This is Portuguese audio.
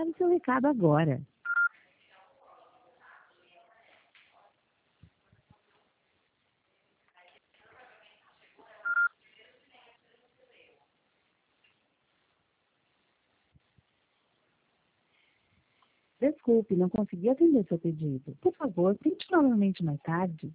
deixar o seu recado agora. Desculpe, não consegui atender seu pedido. Por favor, tente novamente mais tarde.